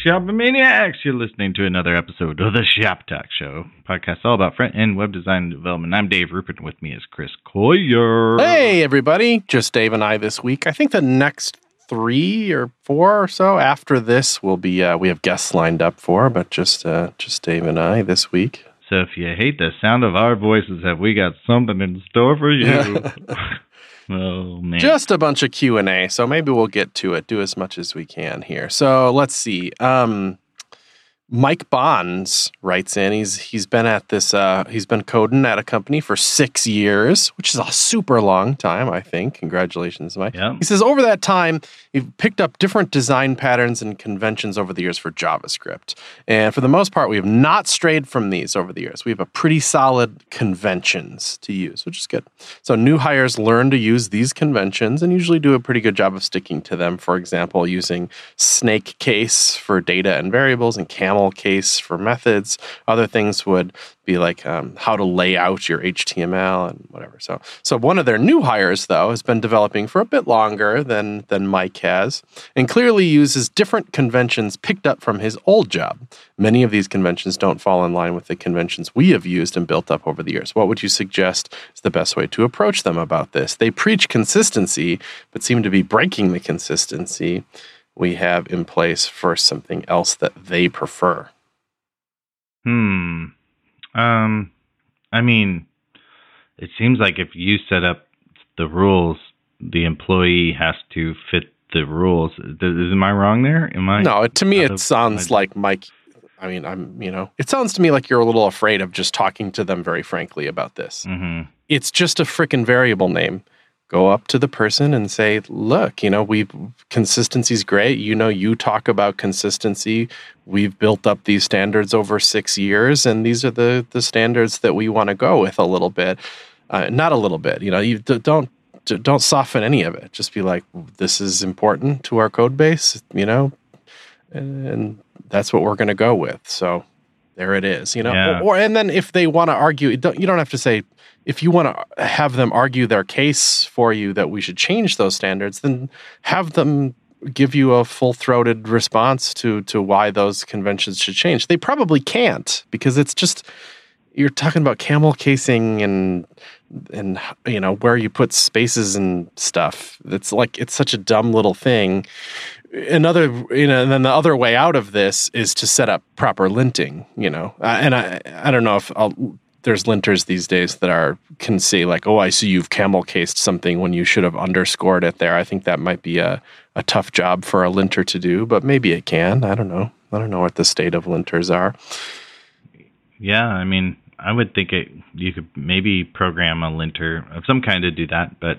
Shopping Maniacs. You're listening to another episode of the Shop Talk Show, podcast all about front-end web design and development. I'm Dave Rupert, and with me is Chris Coyer. Hey, everybody. Just Dave and I this week. I think the next 3 or 4 or so after this will be, we have guests lined up for, but just Dave and I this week. So if you hate the sound of our voices, have we got something in store for you? Oh, man. Just a bunch of Q&A, so maybe we'll get to it, do as much as we can here. So let's see. Mike Bonds writes in. He's been at this. He's been coding at a company for 6 years, which is a super long time, I think. Congratulations, Mike. Yeah. He says over that time, you've picked up different design patterns and conventions over the years for JavaScript, and for the most part, we have not strayed from these over the years. We have a pretty solid conventions to use, which is good. So new hires learn to use these conventions and usually do a pretty good job of sticking to them. For example, using snake case for data and variables and camel case for methods. Other things would be like how to lay out your HTML and whatever. So one of their new hires, though, has been developing for a bit longer than Mike has, and clearly uses different conventions picked up from his old job. Many of these conventions don't fall in line with the conventions we have used and built up over the years. What would you suggest is the best way to approach them about this? They preach consistency, but seem to be breaking the consistency we have in place for something else that they prefer. I mean, it seems like if you set up the rules, the employee has to fit the rules. Am I wrong there? No, to me it sounds like Mike. I mean, it sounds to me like you're a little afraid of just talking to them very frankly about this. Mm-hmm. It's just a frickin' variable name. Go up to the person and say, look, consistency's great. You talk about consistency. We've built up these standards over 6 years, and these are the standards that we want to go with a little bit. Not a little bit, you don't soften any of it. Just be like, this is important to our code base, and that's what we're going to go with. So there it is, Yeah. And then if they want to argue, you don't have to say, if you want to have them argue their case for you that we should change those standards, then have them give you a full-throated response to why those conventions should change. They probably can't, because it's just, you're talking about camel casing and where you put spaces and stuff. It's like, it's such a dumb little thing. And then the other way out of this is to set up proper linting, and I don't know if there's linters these days that can say like, oh, I see you've camel cased something when you should have underscored it there. I think that might be a tough job for a linter to do, but maybe it can. I don't know. I don't know what the state of linters are. Yeah, I mean, I would think you could maybe program a linter of some kind to do that, but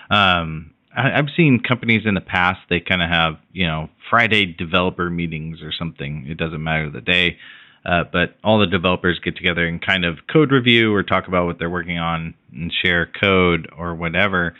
I've seen companies in the past, they kind of have, Friday developer meetings or something. It doesn't matter the day. But all the developers get together and kind of code review or talk about what they're working on and share code or whatever.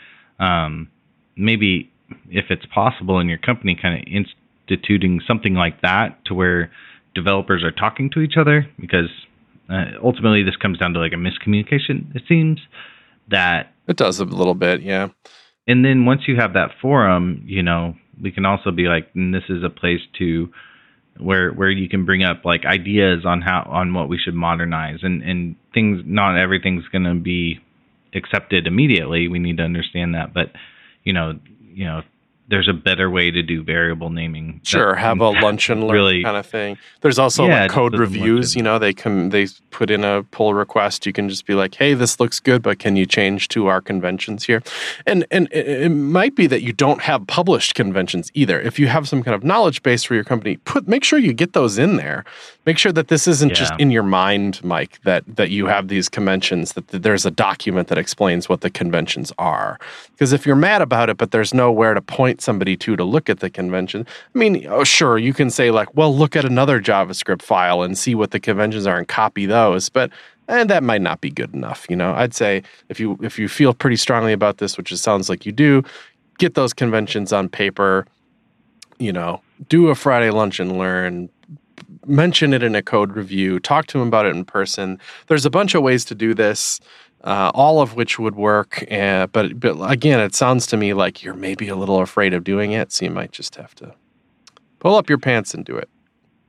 Maybe if it's possible in your company, kind of instituting something like that to where developers are talking to each other, because ultimately this comes down to like a miscommunication, it seems. That it does a little bit, yeah. And then once you have that forum, we can also be like, this is a place to where you can bring up like ideas on what we should modernize and things. Not everything's going to be accepted immediately. We need to understand that, but there's a better way to do variable naming. Sure, have a lunch and learn really, kind of thing. There's also like code reviews. They put in a pull request. You can just be like, hey, this looks good, but can you change to our conventions here? And it might be that you don't have published conventions either. If you have some kind of knowledge base for your company, make sure you get those in there. Make sure that this isn't just in your mind, Mike, that you have these conventions, that there's a document that explains what the conventions are. Because if you're mad about it, but there's nowhere to point somebody to look at the convention, I mean, sure, you can say like, well, look at another JavaScript file and see what the conventions are and copy those. But that might not be good enough. I'd say if you feel pretty strongly about this, which it sounds like you do, get those conventions on paper, do a Friday lunch and learn, mention it in a code review, talk to them about it in person. There's a bunch of ways to do this. All of which would work. But again, it sounds to me like you're maybe a little afraid of doing it, so you might just have to pull up your pants and do it.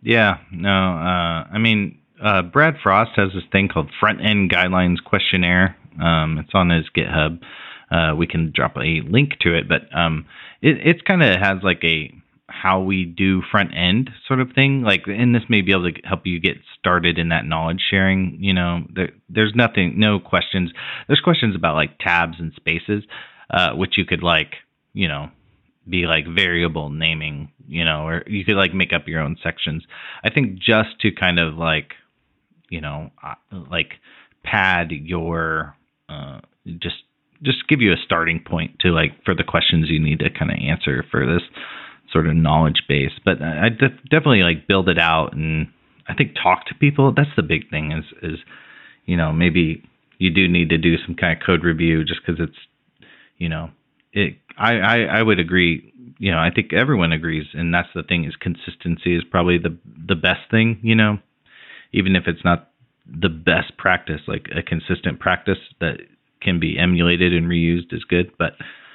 Yeah, no, I mean, Brad Frost has this thing called Front End Guidelines Questionnaire. It's on his GitHub. We can drop a link to it, but it's kind of has like a how we do front end sort of thing. Like, and this may be able to help you get started in that knowledge sharing. You know, there's no questions. There's questions about like tabs and spaces, which you could like, you know, be like variable naming, you know, or you could like make up your own sections. I think just to kind of like, you know, like pad your, just give you a starting point to like for the questions you need to kind of answer for this sort of knowledge base. But I definitely like build it out, and I think talk to people. That's the big thing is, you know, maybe you do need to do some kind of code review just because it's, you know, I would agree. You know, I think everyone agrees, and that's the thing is consistency is probably the best thing, you know, even if it's not the best practice, like a consistent practice that can be emulated and reused is good. But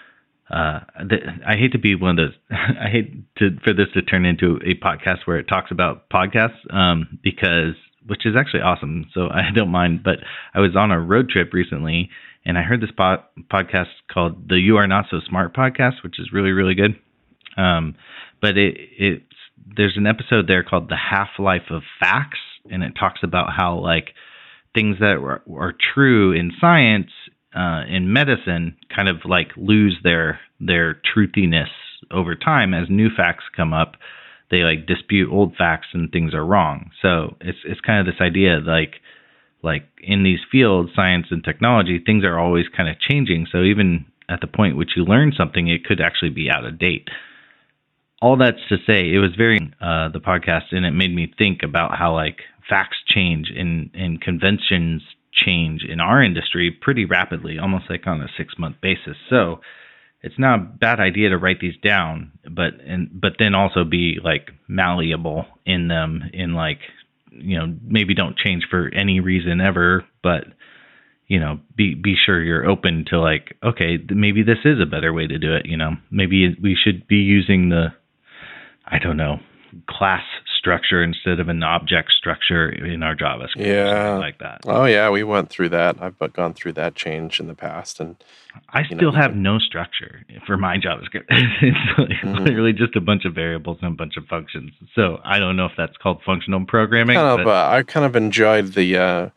I hate to be one of those. I hate for this to turn into a podcast where it talks about podcasts, because which is actually awesome. So I don't mind. But I was on a road trip recently, and I heard this podcast called the You Are Not So Smart podcast, which is really, really good. But there's an episode there called The Half-Life of Facts, and it talks about how like things that are true in science, in medicine, kind of like lose their truthiness over time as new facts come up. They like dispute old facts and things are wrong. So it's kind of this idea like in these fields, science and technology, things are always kind of changing. So even at the point which you learn something, it could actually be out of date. All that's to say, it was very the podcast, and it made me think about how like facts change and conventions change in our industry pretty rapidly, almost like on a 6-month basis. So it's not a bad idea to write these down, but then also be like malleable in them, in like, you know, maybe don't change for any reason ever, but you know, be sure you're open to like, okay, maybe this is a better way to do it. You know, maybe we should be using the, I don't know, class structure instead of an object structure in our JavaScript. Yeah, like that. Oh yeah, we went through that. I've gone through that change in the past, and I still have no structure for my JavaScript. It's literally just a bunch of variables and a bunch of functions. So I don't know if that's called functional programming. I kind of enjoyed the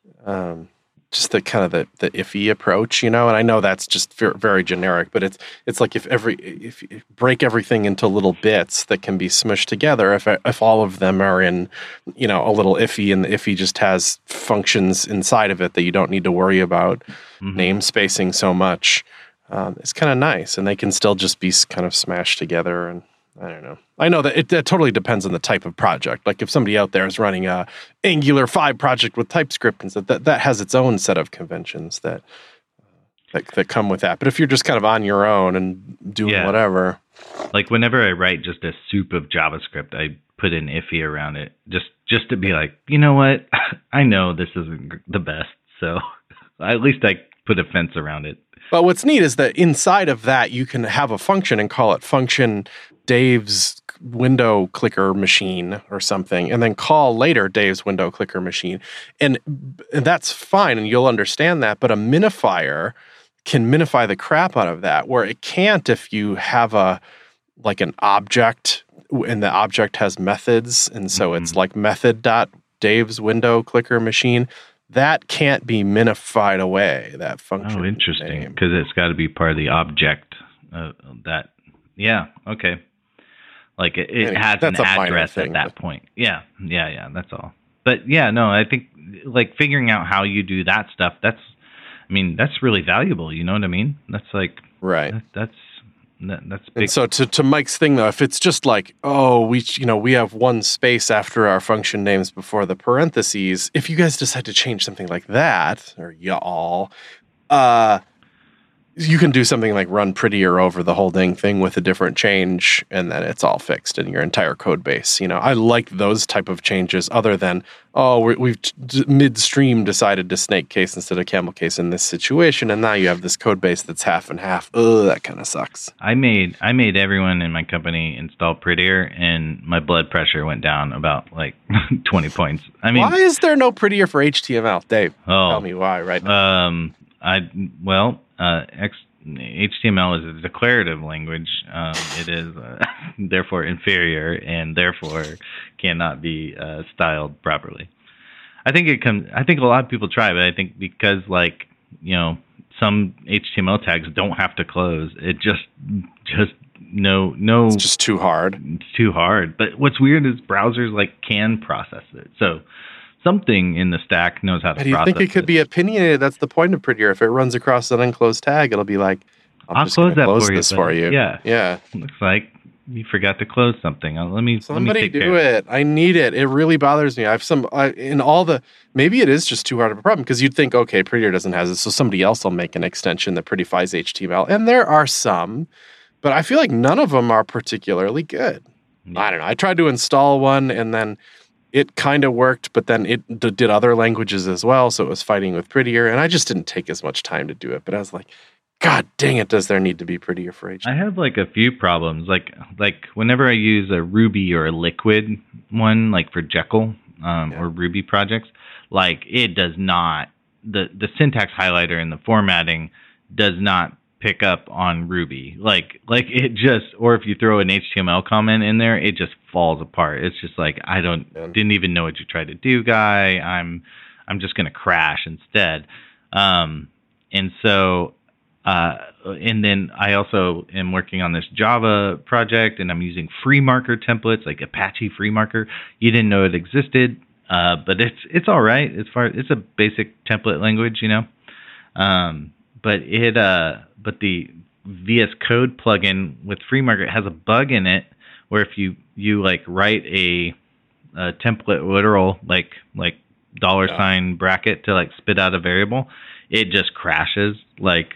just the kind of the iffy approach, you know, and I know that's just very generic, but it's like if you break everything into little bits that can be smushed together, if all of them are in, you know, a little iffy, and the iffy just has functions inside of it that you don't need to worry about namespacing so much, it's kind of nice, and they can still just be kind of smashed together. And I don't know. I know that it totally depends on the type of project. Like if somebody out there is running a Angular 5 project with TypeScript, and that has its own set of conventions that come with that. But if you're just kind of on your own and doing whatever. Like whenever I write just a soup of JavaScript, I put an iffy around it just to be like, you know what? I know this isn't the best, so at least I put a fence around it. But what's neat is that inside of that, you can have a function and call it function Dave's window clicker machine or something, and then call later Dave's window clicker machine. And that's fine, and you'll understand that. But a minifier can minify the crap out of that, where it can't if you have an object, and the object has methods, and so it's like method.Dave's window clicker machine. That can't be minified away, that function. Oh, interesting, because it's got to be part of the object that. Yeah, okay. Like it has an address at that point. Yeah, that's all. But yeah, no, I think like figuring out how you do that stuff, that's really valuable. You know what I mean? That's like, right. That's big. And so to Mike's thing though, if it's just like, oh, we have one space after our function names before the parentheses, if you guys decide to change something like that, or y'all, you can do something like run Prettier over the whole dang thing with a different change, and then it's all fixed in your entire code base. I like those type of changes other than, we've midstream decided to snake case instead of camel case in this situation, and now you have this code base that's half and half. That kind of sucks. I made everyone in my company install Prettier, and my blood pressure went down about 20 points. I mean, why is there no Prettier for HTML, Dave? Tell me why right now. HTML is a declarative language. It is therefore inferior and therefore cannot be styled properly. I think a lot of people try, but I think because some HTML tags don't have to close. It just no. It's just too hard. It's too hard. But what's weird is browsers can process it. So something in the stack knows how to process it. Do you think it could be opinionated? That's the point of Prettier. If it runs across an unclosed tag, it'll be like, I'll just close this for you. Yeah. Looks like you forgot to close something. Somebody do it. I need it. It really bothers me. Maybe it is just too hard of a problem because you'd think, okay, Prettier doesn't have it, so somebody else will make an extension that prettifies HTML. And there are some, but I feel like none of them are particularly good. Yeah. I don't know. I tried to install one and then it kind of worked, but then it did other languages as well, so it was fighting with Prettier, and I just didn't take as much time to do it. But I was like, God dang it, does there need to be Prettier for HTML? I have a few problems. Like whenever I use a Ruby or a Liquid one, for Jekyll or Ruby projects, it does not, the syntax highlighter and the formatting does not pick up on Ruby. It just, or if you throw an HTML comment in there, it just falls apart. It's just didn't even know what you tried to do, guy. I'm just going to crash instead. And then I also am working on this Java project, and I'm using FreeMarker templates, like Apache FreeMarker. You didn't know it existed, but it's all right. It's a basic template language, But the VS Code plugin with FreeMarker has a bug in it where if you write a template literal like $sign bracket to spit out a variable, it just crashes the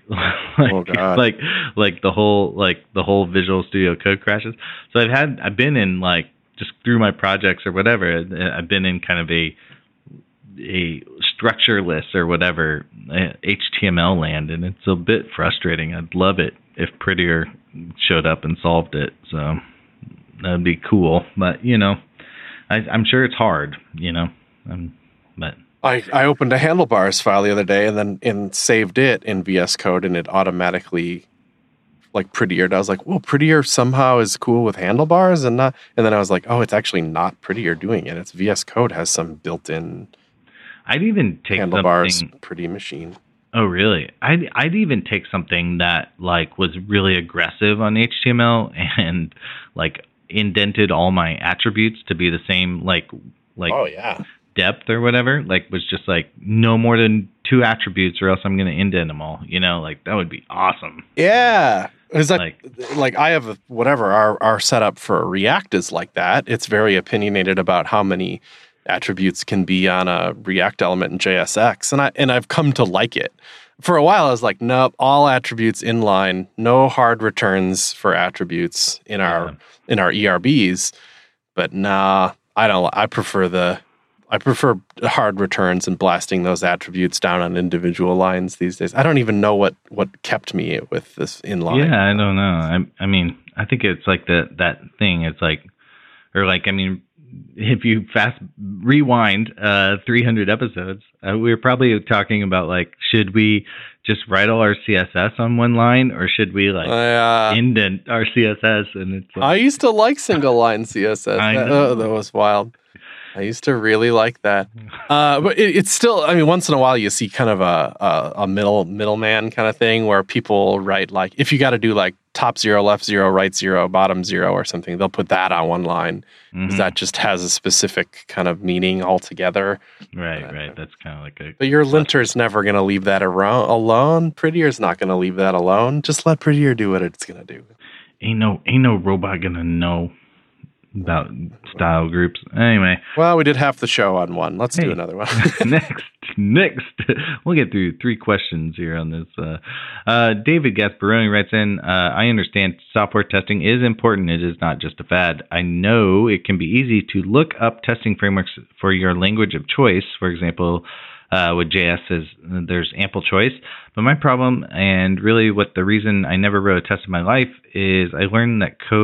whole Visual Studio Code crashes. So I've been in just through my projects or whatever, I've been in kind of a structureless or whatever HTML land, and it's a bit frustrating. I'd love it if Prettier showed up and solved it. So that'd be cool. But I'm sure it's hard. But I opened a handlebars file the other day and saved it in VS Code, and it automatically Prettier. I was like, well, Prettier somehow is cool with handlebars and not. And then I was like, oh, it's actually not Prettier doing it. It's VS Code has some built-in. I'd even take handlebars pretty machine. Oh, really? I'd even take something that was really aggressive on HTML and indented all my attributes to be the same oh yeah, depth or whatever. Was just no more than 2 attributes or else I'm going to indent them all. That would be awesome. Yeah. Is that I have whatever our setup for React is like that. It's very opinionated about how many attributes can be on a React element in JSX, and I've come to like it. For a while, I was like, nope, all attributes inline, no hard returns for attributes in our ERBs. But nah, I don't. I prefer hard returns and blasting those attributes down on individual lines these days. I don't even know what kept me with this inline. Yeah, I don't know. I mean, I think it's that thing. It's if you fast rewind 300 episodes, we were probably talking about should we just write all our CSS on one line, or should we indent our CSS? And it's I used to like single line CSS. That was wild. I used to really like that. But it's still, once in a while you see kind of a middleman kind of thing where people write if you got to do top 0, left 0, right 0, bottom 0 or something, they'll put that on one line because that just has a specific kind of meaning altogether. Right. That's kind of But your linter's never going to leave that alone. Prettier's not going to leave that alone. Just let Prettier do what it's going to do. Ain't no robot going to know about style groups. Anyway. Well, we did half the show on one. Let's do another one. Next. We'll get through 3 questions here on this. David Gasparoni writes in, I understand software testing is important. It is not just a fad. I know it can be easy to look up testing frameworks for your language of choice. For example, with JS, there's ample choice. But my problem, and really what the reason I never wrote a test in my life, is I learned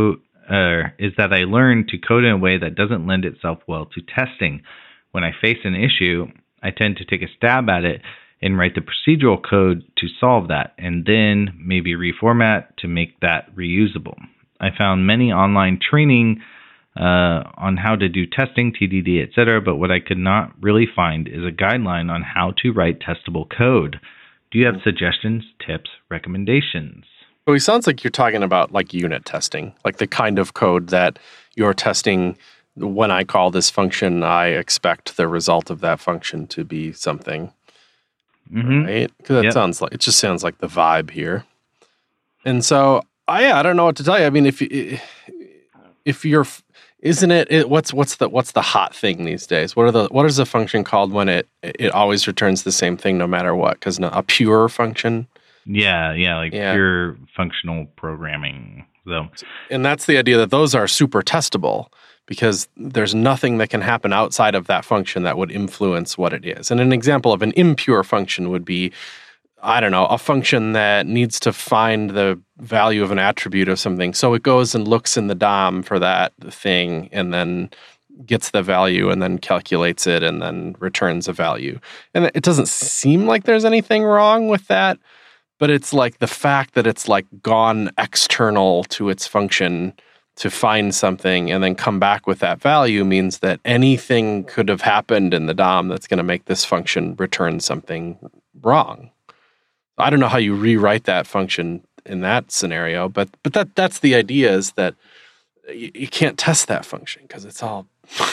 to code in a way that doesn't lend itself well to testing. When I face an issue, I tend to take a stab at it and write the procedural code to solve that, and then maybe reformat to make that reusable. I found many online training on how to do testing, TDD, etc., but what I could not really find is a guideline on how to write testable code. Do you have suggestions, tips, recommendations? Well, it sounds like you're talking about like unit testing, like the kind of code that you're testing. When I call this function, I expect the result of that function to be something, right? Because it just sounds like the vibe here. And so, I don't know what to tell you. I mean, if you're, isn't it? What's the hot thing these days? What is a function called when it always returns the same thing no matter what? Because a pure function. Pure functional programming. So, and that's the idea that those are super testable because there's nothing that can happen outside of that function that would influence what it is. And an example of an impure function would be, I don't know, a function that needs to find the value of an attribute of something. So it goes and looks in the DOM for that thing and then gets the value and then calculates it and then returns a value. And it doesn't seem like there's anything wrong with that. But it's like the fact that it's like gone external to its function to find something and then come back with that value means that anything could have happened in the DOM that's going to make this function return something wrong. I don't know how you rewrite that function in that scenario, but that's the idea, is that you can't test that function because it's all.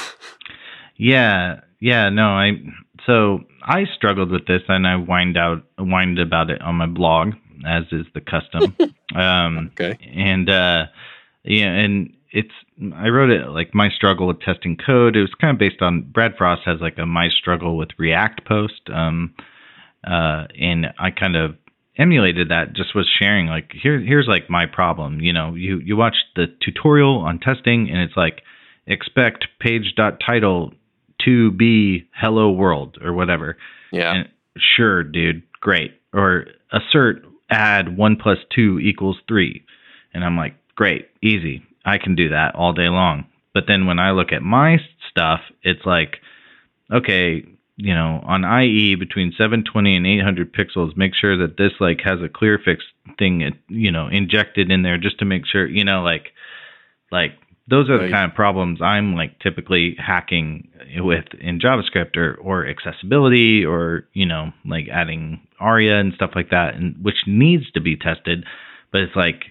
So I struggled with this, and I whined about it on my blog, as is the custom. Okay. And and I wrote it like my struggle with testing code. It was kind of based on Brad Frost has like a my struggle with React post, and I kind of emulated that. Just was sharing like here's like my problem. You watch the tutorial on testing, and it's like expect page.title to be hello world or whatever. Yeah. And sure, dude, great. Or assert add 1 + 2 = 3. And I'm like, great, easy. I can do that all day long. But then when I look at my stuff, it's like, okay, on IE between 720 and 800 pixels, make sure that this like has a clear fix thing, injected in there just to make sure, like those are the kind of problems I'm like typically hacking with in JavaScript or accessibility or, like adding ARIA and stuff like that, and which needs to be tested. But it's like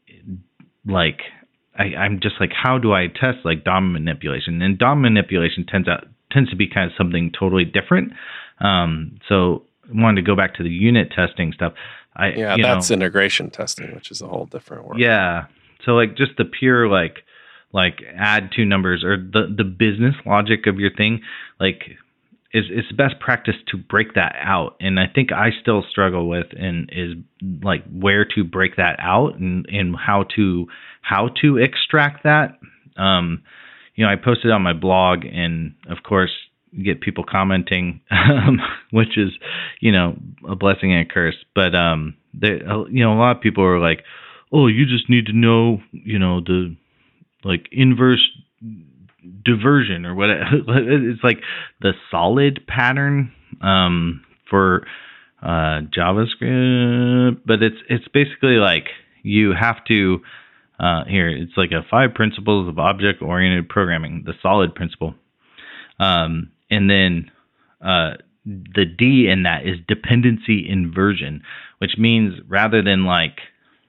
I'm just like, how do I test like DOM manipulation? And DOM manipulation tends to be kind of something totally different. So I wanted to go back to the unit testing stuff. That's integration testing, which is a whole different world. Yeah. So like just the pure like add 2 numbers or the business logic of your thing, like it's best practice to break that out. And I think I still struggle with and is like where to break that out and how to extract that. I posted on my blog, and of course you get people commenting, which is, a blessing and a curse. But a lot of people are like, oh, you just need to know, the like inverse diversion or what it's like the solid pattern for JavaScript, but it's basically like you have to it's like a 5 principles of object-oriented programming, the solid principle, and then the D in that is dependency inversion, which means rather than like,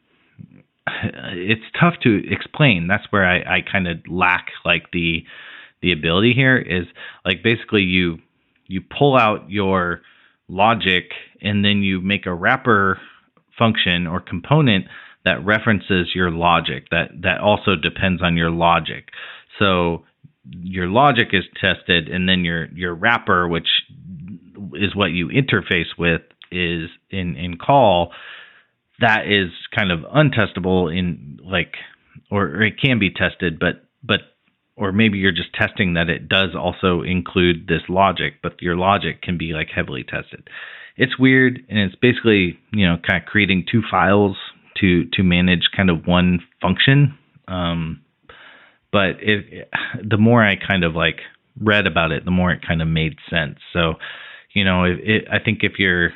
it's tough to explain. That's where I kind of lack like the ability here, is like basically you pull out your logic and then you make a wrapper function or component that references your logic that also depends on your logic. So your logic is tested, and then your wrapper, which is what you interface with, is in call. That is kind of untestable or it can be tested, but or maybe you're just testing that it does also include this logic, but your logic can be like heavily tested. It's weird, and it's basically, kind of creating two files to manage kind of one function. But the more I kind of like read about it, the more it kind of made sense. So, I think if you're,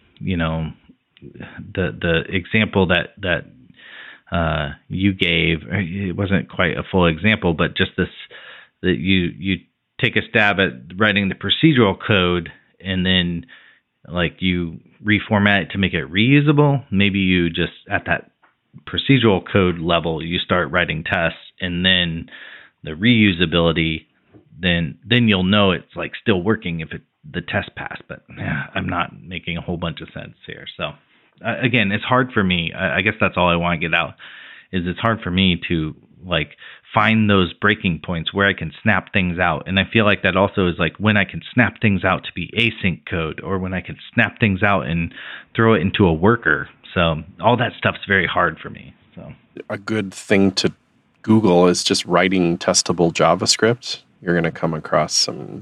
the example that you gave, it wasn't quite a full example, but just this, that you take a stab at writing the procedural code and then like you reformat it to make it reusable. Maybe you just at that procedural code level, you start writing tests, and then the reusability, then you'll know it's like still working if the test passed. But I'm not making a whole bunch of sense here. So again, it's hard for me. I guess that's all I want to get out is it's hard for me to like find those breaking points where I can snap things out. And I feel like that also is like when I can snap things out to be async code, or when I can snap things out and throw it into a worker. So all that stuff's very hard for me. So a good thing to Google is just writing testable JavaScript. You're going to come across some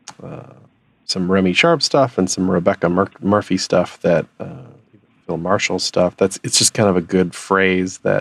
Remy Sharp stuff and some Rebecca Murphy stuff that Phil Marshall stuff. It's just kind of a good phrase that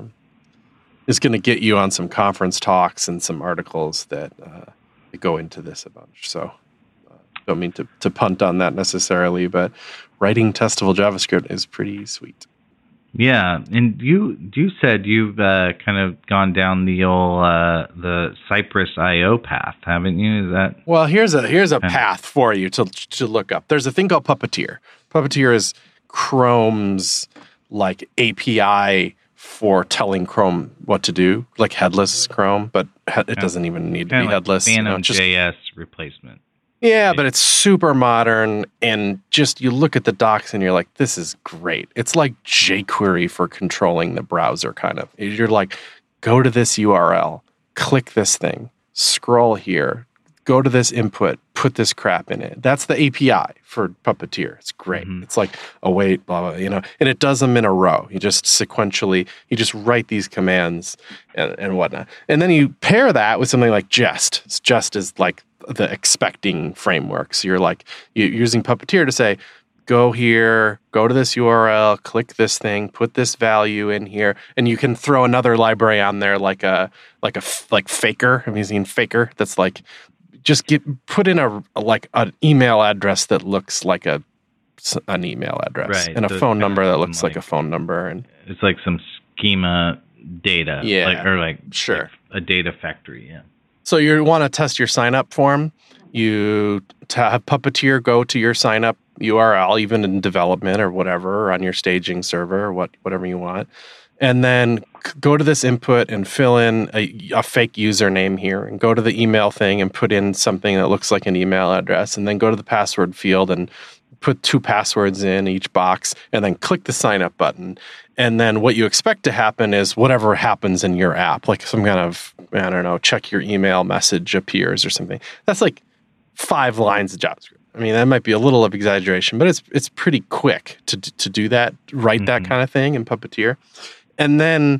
is going to get you on some conference talks and some articles that go into this a bunch. So don't mean to punt on that necessarily, but writing testable JavaScript is pretty sweet. Yeah, and you said you've kind of gone down the old the Cypress IO path, haven't you? Is that well? Here's a path for you to look up. There's a thing called Puppeteer. Puppeteer is Chrome's like API for telling Chrome what to do, like headless Chrome, but it doesn't even need to be headless. Phantom.js replacement. Yeah, but it's super modern, and just you look at the docs and you're like, this is great. It's like jQuery for controlling the browser, kind of. You're like, go to this URL, click this thing, scroll here, go to this input, put this crap in it. That's the API for Puppeteer. It's great. Mm-hmm. It's like, oh, wait, blah, blah, and it does them in a row. You just sequentially, you just write these commands and whatnot. And then you pair that with something like Jest. Jest is like the expecting framework. So you're using Puppeteer to say, go here, go to this URL, click this thing, put this value in here, and you can throw another library on there like Faker. I'm using Faker. That's like just put in an email address that looks like an email address, right, and a phone number that looks like a phone number, and it's like some schema data, sure, like a data factory, yeah. So you want to test your sign-up form. You have Puppeteer go to your sign-up URL, even in development or whatever, or on your staging server, or whatever you want. And then go to this input and fill in a fake username here, and go to the email thing and put in something that looks like an email address, and then go to the password field and put 2 passwords in each box, and then click the sign-up button. And then what you expect to happen is whatever happens in your app, like some kind of, I don't know, check your email message appears or something. That's like 5 lines of JavaScript. I mean, that might be a little of exaggeration, but it's pretty quick to do that, write that kind of thing in Puppeteer. And then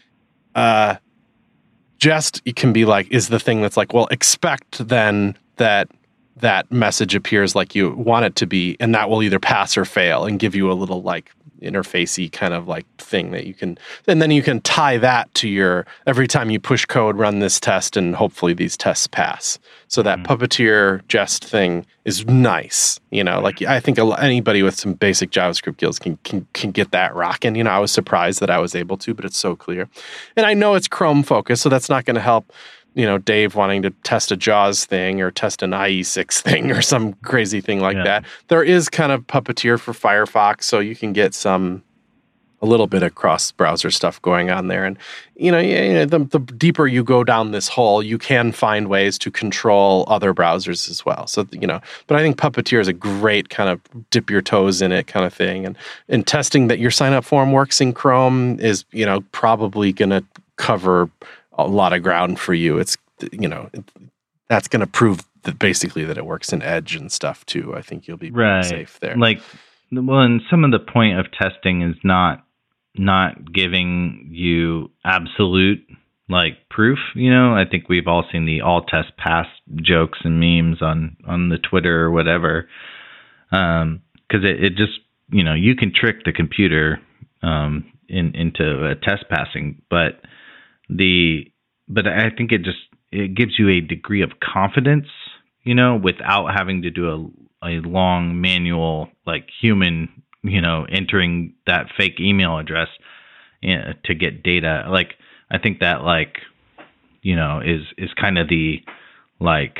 Jest can be like, is the thing that's like, well, expect then that message appears like you want it to be, and that will either pass or fail and give you a little like interfacey kind of like thing that you can, and then you can tie that to your, every time you push code, run this test, and hopefully these tests pass. So that Puppeteer Jest thing is nice. Like I think anybody with some basic JavaScript skills can get that rocking. I was surprised that I was able to, but it's so clear. And I know it's Chrome focused, so that's not going to help Dave wanting to test a JAWS thing or test an IE6 thing or some crazy thing like that. There is kind of Puppeteer for Firefox, so you can get a little bit of cross-browser stuff going on there. And, the deeper you go down this hole, you can find ways to control other browsers as well. So, but I think Puppeteer is a great kind of dip your toes in it kind of thing. And testing that your sign-up form works in Chrome is, probably going to cover a lot of ground for you. It's that's going to prove that basically that it works in Edge and stuff too. I think you'll be safe there. Like, well, and some of the point of testing is not giving you absolute like proof. I think we've all seen the all test pass jokes and memes on the Twitter or whatever. Because it just, you can trick the computer into a test passing, but I think it gives you a degree of confidence, without having to do a long manual, like human, entering that fake email address to get data. Like, I think that is kind of the, like,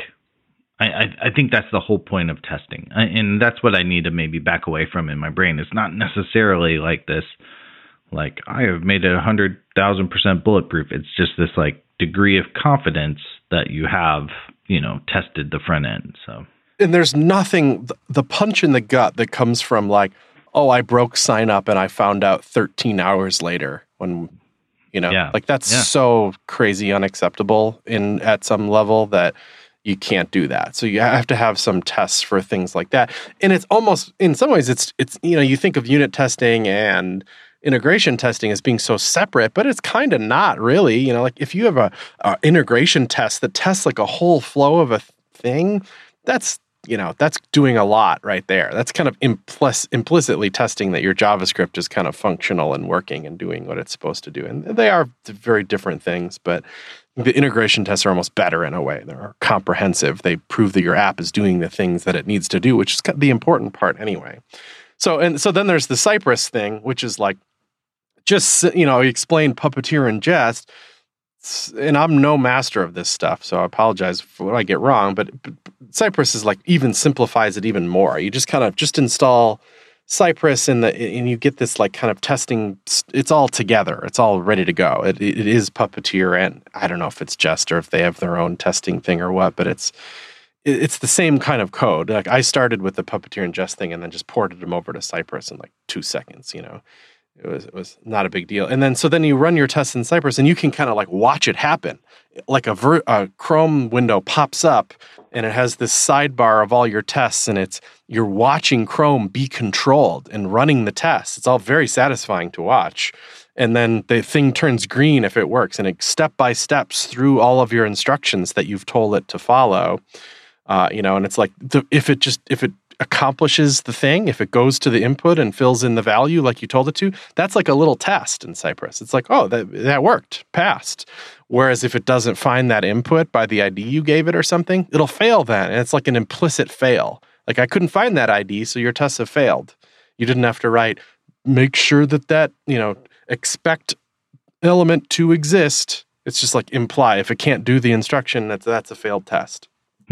I think that's the whole point of testing. And that's what I need to maybe back away from in my brain. It's not necessarily like this, like, I have made it 100,000% bulletproof. It's just this like degree of confidence that you have, tested the front end. So, and there's nothing, the punch in the gut that comes from like, oh, I broke sign up and I found out 13 hours later when, like that's so crazy unacceptable at some level that you can't do that. So you have to have some tests for things like that. And it's almost, in some ways, it's you think of unit testing and integration testing as being so separate, but it's kind of not really. Like if you have a integration test that tests like a whole flow of a thing, that's doing a lot right there. That's kind of implicitly testing that your JavaScript is kind of functional and working and doing what it's supposed to do. And they are very different things, but the integration tests are almost better in a way. They're comprehensive. They prove that your app is doing the things that it needs to do, which is the important part anyway. So then there's the Cypress thing, which is like, just, explain Puppeteer in jest. And I'm no master of this stuff, so I apologize for what I get wrong, but Cypress is like even simplifies it even more. You just kind of install Cypress and you get this like kind of testing. It's all together. It's all ready to go. It is Puppeteer, and I don't know if it's Jest or if they have their own testing thing or what, but it's the same kind of code. Like I started with the Puppeteer and Jest thing and then just ported them over to Cypress in like 2 seconds, It was not a big deal. And then you run your tests in Cypress and you can kind of like watch it happen. Like a Chrome window pops up and it has this sidebar of all your tests and you're watching Chrome be controlled and running the tests. It's all very satisfying to watch. And then the thing turns green if it works, and it step by steps through all of your instructions that you've told it to follow. And it's like if it accomplishes the thing, if it goes to the input and fills in the value like you told it to, that's like a little test in Cypress. It's like, oh, that worked, passed. Whereas if it doesn't find that input by the ID you gave it or something, it'll fail then. And it's like an implicit fail. Like I couldn't find that ID, so your tests have failed. You didn't have to write, make sure that expect element to exist. It's just like imply. If it can't do the instruction, that's a failed test.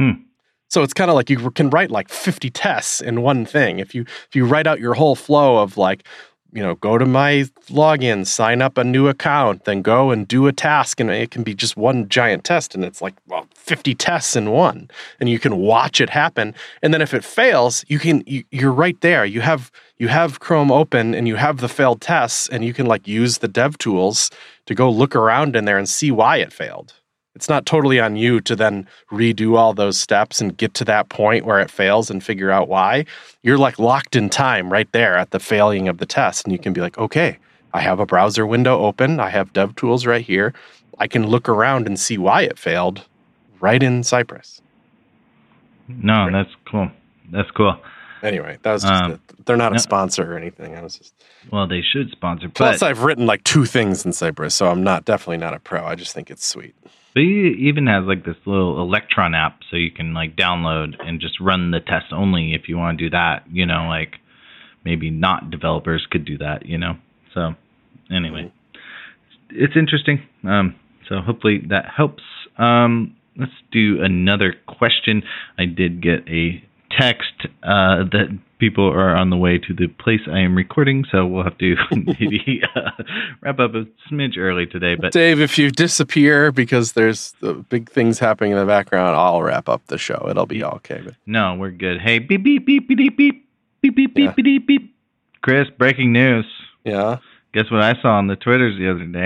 So it's kind of like you can write like 50 tests in one thing. If you write out your whole flow of like, go to my login, sign up a new account, then go and do a task, and it can be just one giant test, and it's like 50 tests in one, and you can watch it happen. And then if it fails, you're right there. You have Chrome open and you have the failed tests, and you can like use the dev tools to go look around in there and see why it failed. It's not totally on you to then redo all those steps and get to that point where it fails and figure out why. You're like locked in time right there at the failing of the test. And you can be like, okay, I have a browser window open. I have DevTools right here. I can look around and see why it failed right in Cypress. No, that's cool. That's cool. Anyway, that was just they're not a sponsor or anything. Well, they should sponsor. Plus, I've written like 2 things in Cypress, so I'm definitely not a pro. I just think it's sweet. But it even has like this little Electron app, so you can like download and just run the test only if you want to do that. Like maybe not developers could do that. So anyway, it's interesting. So hopefully that helps. Let's do another question. I did get a text that people are on the way to the place I am recording, so we'll have to maybe wrap up a smidge early today. But Dave, if you disappear because there's the big things happening in the background, I'll wrap up the show. It'll be all okay. But no, we're good. Hey, beep beep beep beep beep beep beep beep beep beep beep. Chris, breaking news. Yeah. Guess what I saw on the Twitters the other day?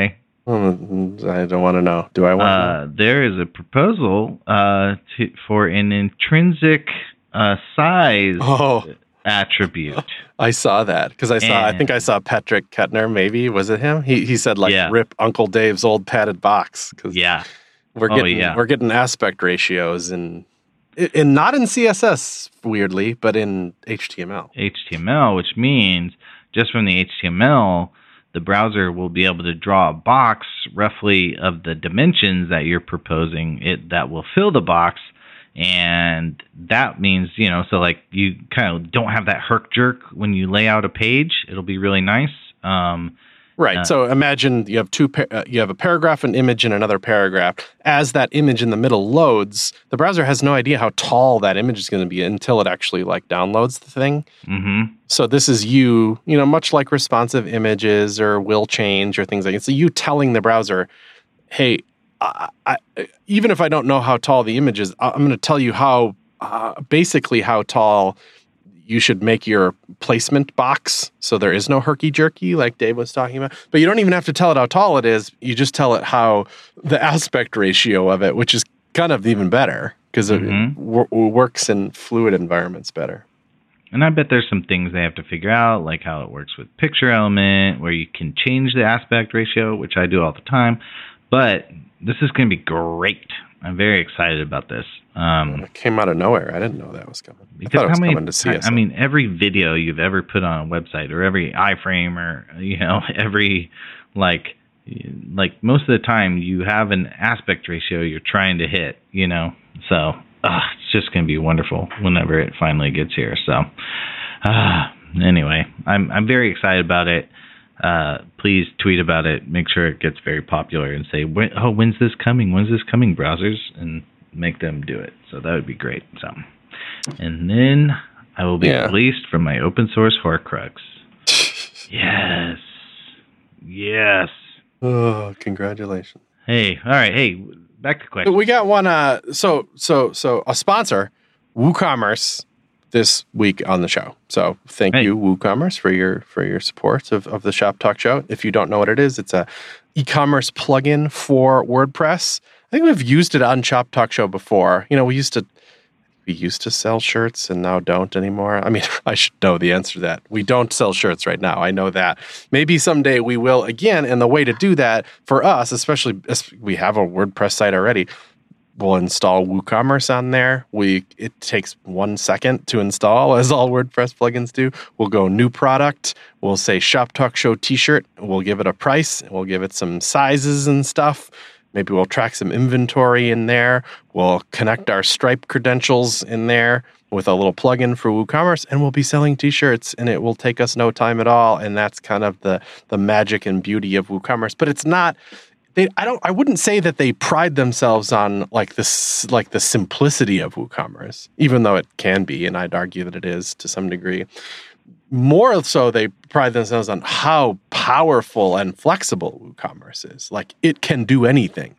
I don't want to know. Do I want to know? There is a proposal for an intrinsic size attribute. I saw that because I think I saw Patrick Kettner. Maybe was it him? He said rip Uncle Dave's old padded box. We're getting aspect ratios and not in CSS weirdly, but in HTML. HTML, which means just from the HTML, the browser will be able to draw a box roughly of the dimensions that you're proposing that will fill the box. And that means, so like you kind of don't have that herk jerk when you lay out a page. It'll be really nice. Right. So imagine you have you have a paragraph, an image, and another paragraph. As that image in the middle loads, the browser has no idea how tall that image is going to be until it actually downloads the thing. Mm-hmm. So this is you much like responsive images or will change or things like that. So you telling the browser, hey, I even if I don't know how tall the image is, I'm going to tell you basically how tall you should make your placement box so there is no herky-jerky like Dave was talking about. But you don't even have to tell it how tall it is. You just tell it how the aspect ratio of it, which is kind of even better because it works in fluid environments better. And I bet there's some things they have to figure out, like how it works with Picture Element, where you can change the aspect ratio, which I do all the time. But this is going to be great. I'm very excited about this. It came out of nowhere. I didn't know that was coming. I thought it was coming to CSS. I mean, every video you've ever put on a website, or every iframe, or every like most of the time you have an aspect ratio you're trying to hit. So it's just going to be wonderful whenever it finally gets here. So anyway, I'm very excited about it. Please tweet about it. Make sure it gets very popular and say, when's this coming? When's this coming, browsers? And make them do it. So that would be great. So, and then I will be released from my open source Horcrux. Yes. Oh, congratulations. Hey, all right. Hey, back to questions. We got one. So a sponsor, WooCommerce, this week on the show. So thank you, WooCommerce, for your support of the Shop Talk Show. If you don't know what it is, it's a e-commerce plugin for WordPress. I think we've used it on Shop Talk Show before. We used to sell shirts and now don't anymore. I mean, I should know the answer to that. We don't sell shirts right now. I know that. Maybe someday we will again. And the way to do that for us, especially as we have a WordPress site already, we'll install WooCommerce on there. It takes 1 second to install, as all WordPress plugins do. We'll go new product. We'll say Shop Talk Show t-shirt. We'll give it a price. We'll give it some sizes and stuff. Maybe we'll track some inventory in there. We'll connect our Stripe credentials in there with a little plugin for WooCommerce, and we'll be selling t-shirts, and it will take us no time at all. And that's kind of the magic and beauty of WooCommerce. But it's not. I wouldn't say that they pride themselves on the simplicity of WooCommerce, even though it can be, and I'd argue that it is to some degree. More so, they pride themselves on how powerful and flexible WooCommerce is. It can do anything.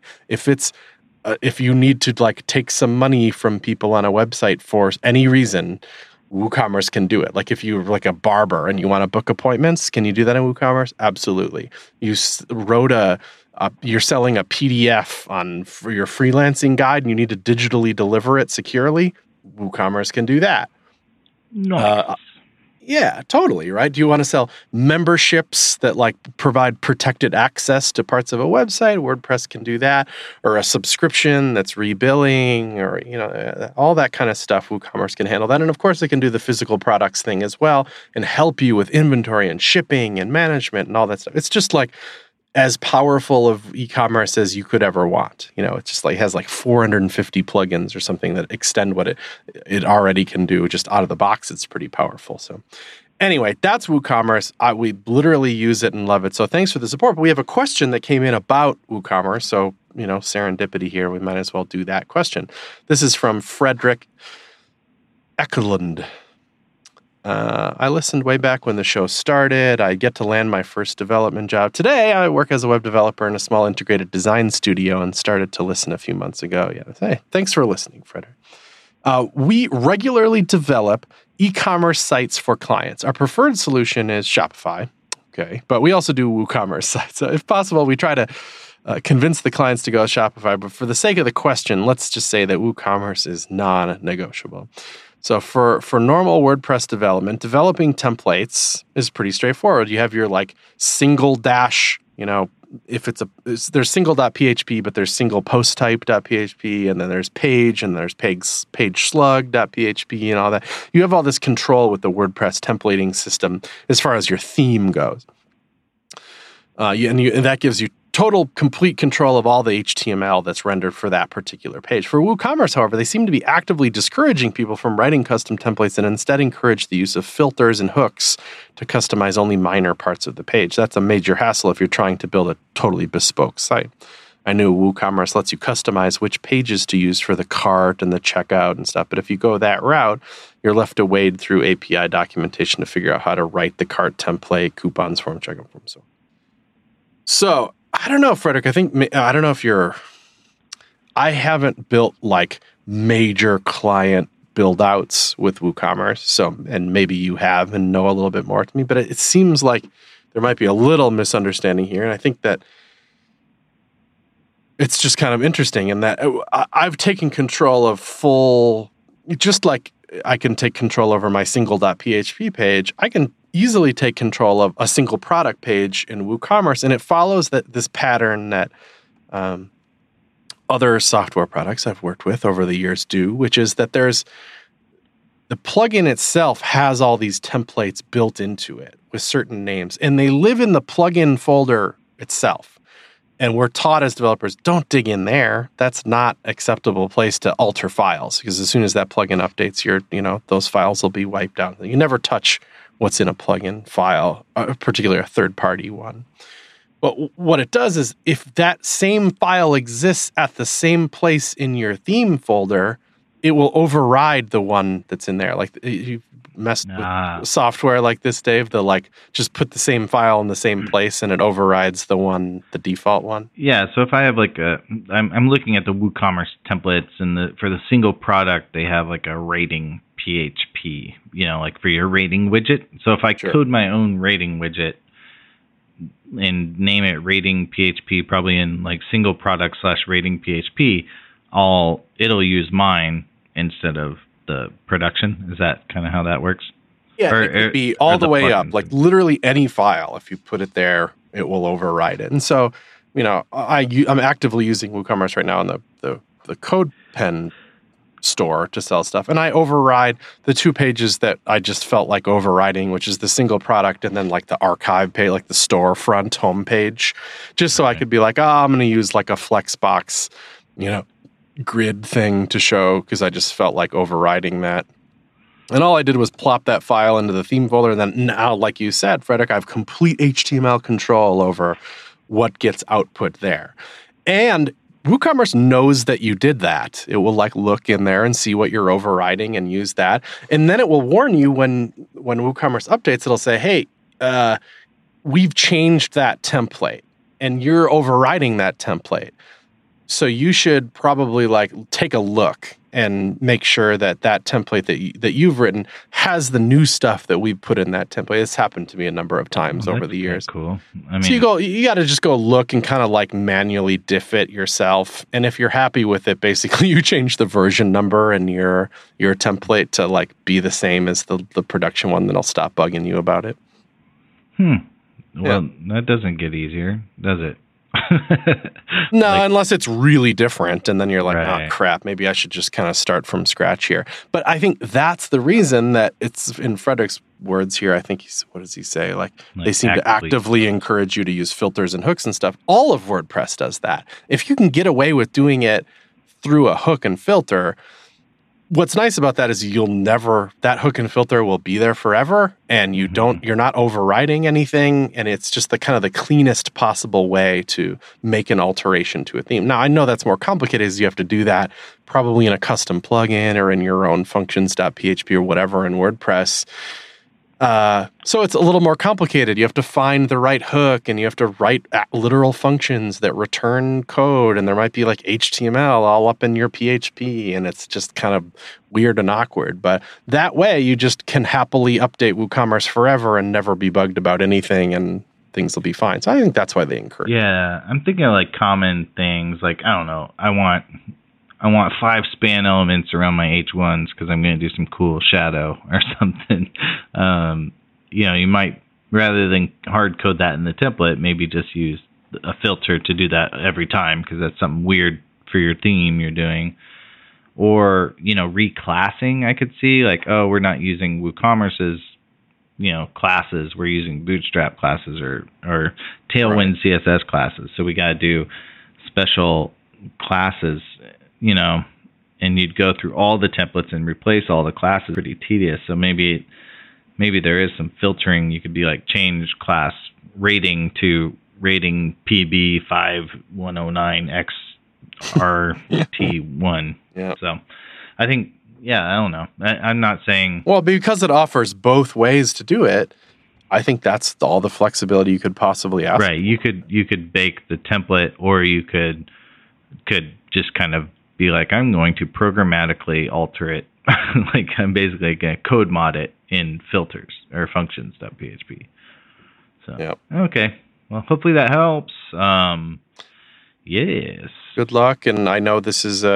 If you need to take some money from people on a website for any reason, WooCommerce can do it. If you're a barber and you want to book appointments, can you do that in WooCommerce? Absolutely. You wrote you're selling a PDF for your freelancing guide and you need to digitally deliver it securely. WooCommerce can do that. Nice. Yeah, totally, right? Do you want to sell memberships that provide protected access to parts of a website? WordPress can do that. Or a subscription that's rebilling, or all that kind of stuff. WooCommerce can handle that. And of course, it can do the physical products thing as well and help you with inventory and shipping and management and all that stuff. It's just as powerful of e-commerce as you could ever want. It just has 450 plugins or something that extend what it already can do just out of the box. It's pretty powerful. So anyway, that's WooCommerce. We literally use it and love it. So thanks for the support. But we have a question that came in about WooCommerce. So, serendipity here. We might as well do that question. This is from Frederick Ekelund. I listened way back when the show started. I get to land my first development job. Today, I work as a web developer in a small integrated design studio and started to listen a few months ago. Yeah, hey, thanks for listening, Frederick. We regularly develop e-commerce sites for clients. Our preferred solution is Shopify. okay? But we also do WooCommerce sites. So if possible, we try to convince the clients to go with Shopify. But for the sake of the question, let's just say that WooCommerce is non-negotiable. So for normal WordPress development, developing templates is pretty straightforward. You have your like single dash, if there's single.php, but there's single post type.php, and then there's page, and there's page slug.php and all that. You have all this control with the WordPress templating system as far as your theme goes. And that gives you total, complete control of all the HTML that's rendered for that particular page. For WooCommerce, however, they seem to be actively discouraging people from writing custom templates and instead encourage the use of filters and hooks to customize only minor parts of the page. That's a major hassle if you're trying to build a totally bespoke site. I know WooCommerce lets you customize which pages to use for the cart and the checkout and stuff, but if you go that route, you're left to wade through API documentation to figure out how to write the cart template, coupons form, checkout form, So I don't know, Frederick. I don't know if I haven't built like major client build outs with WooCommerce. So, and maybe you have and know a little bit more to me, but it seems like there might be a little misunderstanding here. And I think that it's just kind of interesting in that I've taken control of just like I can take control over my single.php page, I can easily take control of a single product page in WooCommerce, and it follows this pattern that other software products I've worked with over the years do, which is that the plugin itself has all these templates built into it with certain names, and they live in the plugin folder itself. And we're taught as developers, don't dig in there. That's not an acceptable place to alter files, because as soon as that plugin updates, those files will be wiped out. You never touch what's in a plugin file, particularly a third-party one. But what it does is, if that same file exists at the same place in your theme folder, it will override the one that's in there. Like, you messed with software like this, Dave, just put the same file in the same place and it overrides the default one. Yeah, so if I have I'm looking at the WooCommerce templates, and for the single product, they have like a rating PHP, like for your rating widget. So if I code my own rating widget and name it rating PHP, probably in like single product /rating PHP, it'll use mine instead of the production. Is that kind of how that works? Yeah, it could be all the way up, like literally any file. If you put it there, it will override it. And so, I'm actively using WooCommerce right now in the CodePen store to sell stuff, and I override the two pages that I just felt like overriding, which is the single product and then like the archive page, like the storefront homepage, just so I could be like, I'm going to use like a Flexbox, grid thing to show, because I just felt like overriding that. And all I did was plop that file into the theme folder, and then now, like you said, Frederick, I have complete HTML control over what gets output there. And WooCommerce knows that you did that. It will look in there and see what you're overriding and use that. And then it will warn you when WooCommerce updates, it'll say, hey, we've changed that template and you're overriding that template. So you should probably take a look and make sure that template that you've written has the new stuff that we've put in that template. It's happened to me a number of times over the years. Cool. So you got to just go look and kind of manually diff it yourself. And if you're happy with it, basically you change the version number and your template to be the same as the production one. Then I'll stop bugging you about it. Well, that doesn't get easier, does it? No, unless it's really different, and then you're like, right. Oh crap, maybe I should just kind of start from scratch here. But I think that's the reason that it's in Frederick's words here. I think what does he say? They seem to actively encourage you to use filters and hooks and stuff. All of WordPress does that. If you can get away with doing it through a hook and filter, what's nice about that is that hook and filter will be there forever, and you're not overriding anything, and it's just the kind of the cleanest possible way to make an alteration to a theme. Now, I know that's more complicated, as you have to do that probably in a custom plugin or in your own functions.php or whatever in WordPress. So it's a little more complicated. You have to find the right hook, and you have to write literal functions that return code, and there might be HTML all up in your PHP, and it's just kind of weird and awkward. But that way, you just can happily update WooCommerce forever and never be bugged about anything, and things will be fine. So I think that's why they encourage. Yeah, I'm thinking of like common things, like I don't know, I want 5 span elements around my H1s because I'm going to do some cool shadow or something. You might, rather than hard code that in the template, maybe just use a filter to do that every time because that's something weird for your theme you're doing. Or, reclassing, I could see, like, oh, we're not using WooCommerce's, classes. We're using Bootstrap classes or Tailwind CSS classes. So we got to do special classes, and you'd go through all the templates and replace all the classes. Pretty tedious. So maybe there is some filtering. You could be like change class rating to rating PB 5109XRT1. Yeah. So I think, I don't know. I'm not saying... Well, because it offers both ways to do it, I think that's all the flexibility you could possibly ask. Right. You could bake the template, or you could just kind of be like, I'm going to programmatically alter it. Like I'm basically going to code mod it in filters or functions.php. So, Okay. Well, hopefully that helps. Yes. Good luck. And I know this is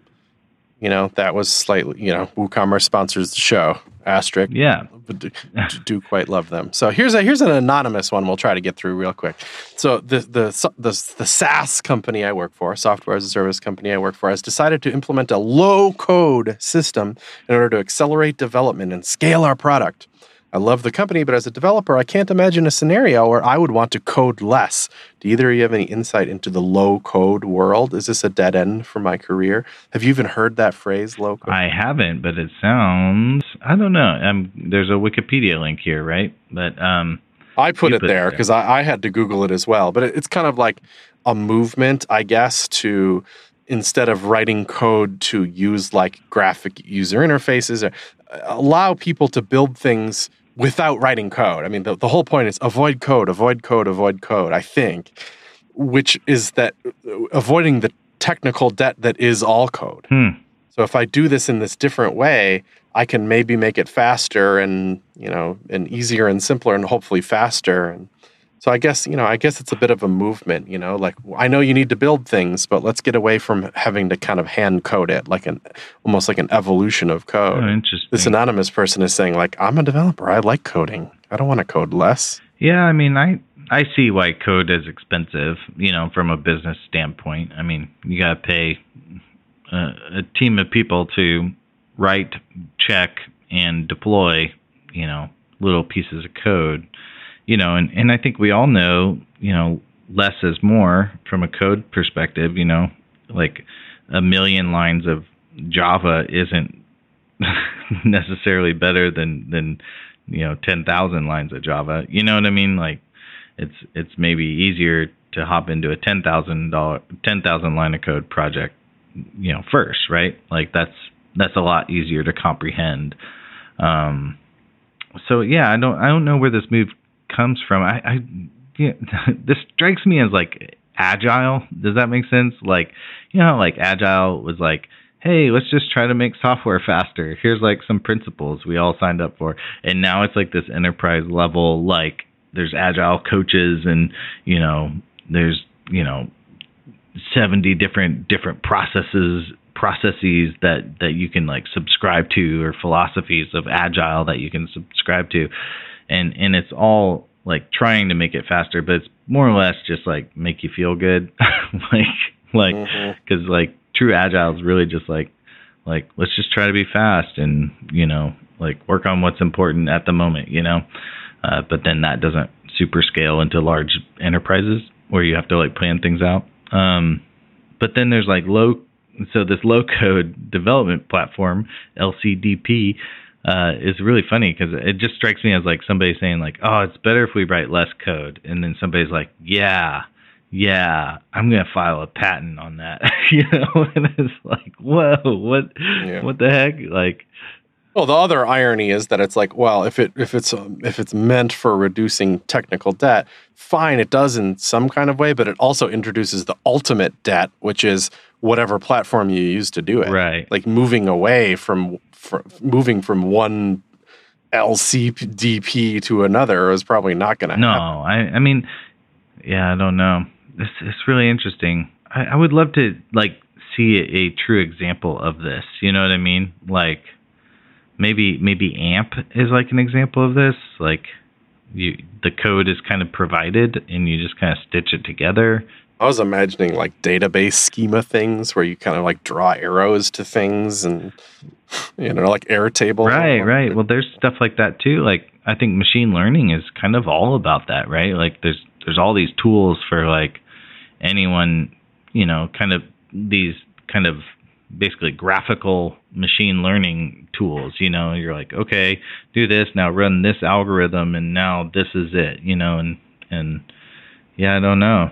that was slightly, WooCommerce sponsors the show, asterisk. Yeah. But do quite love them. So here's an anonymous one we'll try to get through real quick. So the SaaS company I work for, software as a service company I work for, has decided to implement a low-code system in order to accelerate development and scale our product. I love the company, but as a developer, I can't imagine a scenario where I would want to code less. Do either of you have any insight into the low-code world? Is this a dead end for my career? Have you even heard that phrase, low-code? I haven't, but it sounds... I don't know. There's a Wikipedia link here, right? But I put it there because I had to Google it as well. But it's kind of like a movement, I guess, to... instead of writing code to use like graphic user interfaces, allow people to build things without writing code. I mean, the whole point is avoid code, I think, which is that avoiding the technical debt that is all code. So if I do this in this different way, I can maybe make it faster and easier and simpler and hopefully faster. And so I guess it's a bit of a movement, like I know you need to build things, but let's get away from having to kind of hand code it, like almost like an evolution of code. Oh, interesting. This anonymous person is saying like, I'm a developer. I like coding. I don't want to code less. Yeah. I mean, I see why code is expensive, from a business standpoint. I mean, you got to pay a team of people to write, check, and deploy, little pieces of code. And I think we all know, less is more from a code perspective, like 1 million lines of Java isn't necessarily better than 10,000 lines of Java. You know what I mean? Like it's maybe easier to hop into a 10,000 line of code project, first, right? Like that's a lot easier to comprehend. So yeah, I don't know where this move comes from. This strikes me as like agile. Does that make sense? Like, like agile was like, hey, let's just try to make software faster. Here's like some principles we all signed up for. And now it's like this enterprise level, like there's agile coaches and, there's, 70 different processes that you can like subscribe to, or philosophies of agile that you can subscribe to. And it's all like trying to make it faster, but it's more or less just like make you feel good. Cause like true agile is really just like let's just try to be fast and, like work on what's important at the moment, but then that doesn't super scale into large enterprises where you have to like plan things out. But then there's like this low code development platform, LCDP, is really funny because it just strikes me as like somebody saying like, oh, it's better if we write less code. And then somebody's like, yeah, I'm going to file a patent on that. And it's like, whoa, what the heck? Like, well, the other irony is that it's like, well, if it's meant for reducing technical debt, fine, it does in some kind of way, but it also introduces the ultimate debt, which is whatever platform you use to do it. Right. Like moving away from one LCDP to another is probably not going to happen. No, I mean, yeah, I don't know. It's really interesting. I would love to like see a true example of this. You know what I mean? Like maybe AMP is like an example of this. Like the code is kind of provided and you just kind of stitch it together. I was imagining like database schema things where you kind of like draw arrows to things and like Airtable. Right. Well, there's stuff like that too. Like I think machine learning is kind of all about that, right? Like there's all these tools for like anyone, kind of these kind of basically graphical machine learning tools. You're like, okay, do this now, run this algorithm, and now this is it. And yeah, I don't know.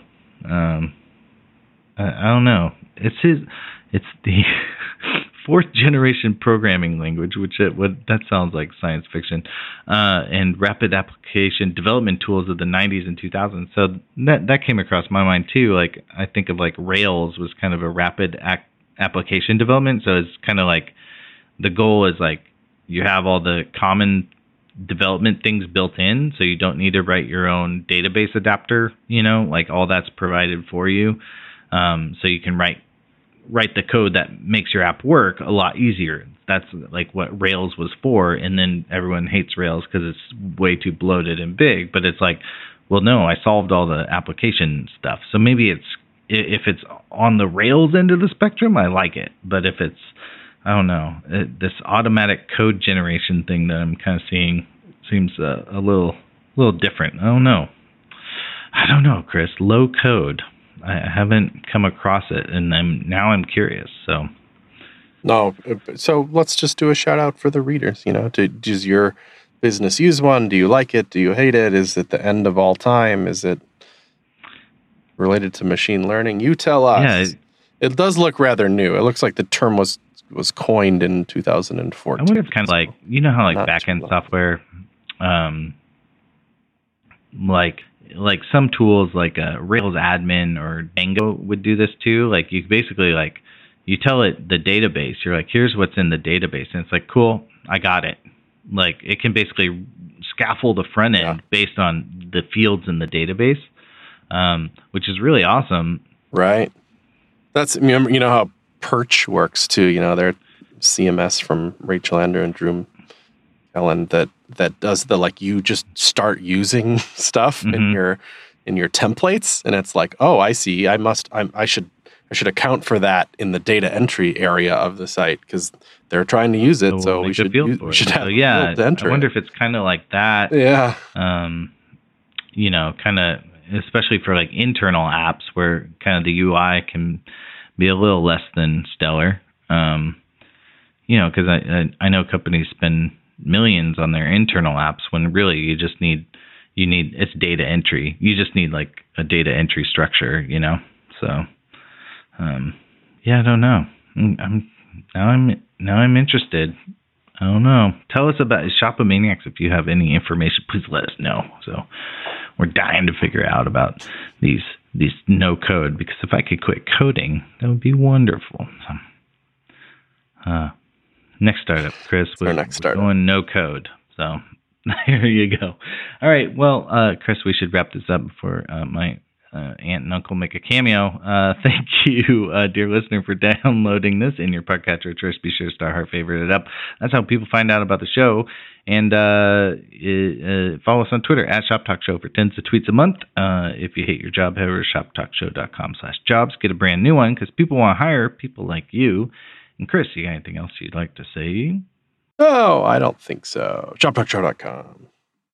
I don't know. It's the fourth generation programming language, that sounds like science fiction, and rapid application development tools of the 90s and 2000s. So that came across my mind too. Like I think of like Rails was kind of a rapid application development. So it's kind of like the goal is like you have all the common development things built in, so you don't need to write your own database adapter, like all that's provided for you. So you can write the code that makes your app work a lot easier. That's like what Rails was for. And then everyone hates Rails because it's way too bloated and big. But it's like, well, no, I solved all the application stuff. So maybe if it's on the Rails end of the spectrum, I like it. But if it's, I don't know, this automatic code generation thing that I'm kind of seeing seems a little different. I don't know, Chris. Low code. I haven't come across it, and I'm curious. So, no. So let's just do a shout out for the readers. Does your business use one? Do you like it? Do you hate it? Is it the end of all time? Is it related to machine learning? You tell us. Yeah, it does look rather new. It looks like the term was coined in 2014. I wonder if it's kind of like how like backend software, like some tools like Rails admin or Django would do this too. Like you basically like you tell it the database. You're like, here's what's in the database, and it's like, cool, I got it. Like it can basically scaffold the front end based on the fields in the database, which is really awesome. Right. That's how Perch works too. Their CMS from Rachel Ander and Drew Ellen that does the like you just start using stuff in your templates, and it's like, oh, I see. I should account for that in the data entry area of the site because they're trying to use it. So we should have field to enter. I wonder if it's kind of like that. Yeah. Kind of especially for like internal apps where kind of the UI can be a little less than stellar. Because I know companies spend millions on their internal apps when really you need it's data entry. You just need like a data entry structure, So, I don't know. I'm interested. I don't know. Tell us about Shopomaniacs if you have any information. Please let us know. So we're dying to figure out about these no code, because if I could quit coding, that would be wonderful. Next startup, Chris. Our next startup. Going no code. So there you go. All right. Well, Chris, we should wrap this up before my aunt and uncle make a cameo. Thank you, dear listener, for downloading this in your podcatcher of choice. Be sure to star, heart, favorite it up. That's how people find out about the show. And follow us on Twitter at Shop Talk Show for tens of tweets a month. If you hate your job, head over to shoptalkshow.com/jobs. Get a brand new one because people want to hire people like you. And Chris, you got anything else you'd like to say? No, I don't think so. shoptalkshow.com.